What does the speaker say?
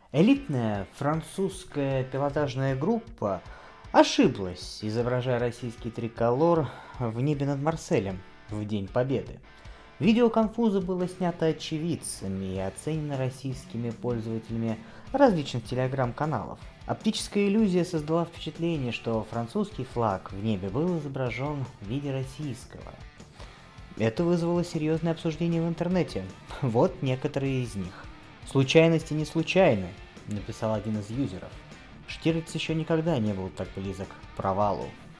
Элитная французская пилотажная группа ошиблась, изображая российский триколор в небе над Марселем в День Победы. Видео конфуза было снято очевидцами и оценено российскими пользователями различных телеграм-каналов. Оптическая иллюзия создала впечатление, что французский флаг в небе был изображен в виде российского. Это вызвало серьезное обсуждение в интернете. Вот некоторые из них. «Случайности не случайны», написал один из юзеров. Штирлиц еще никогда не был так близок к провалу.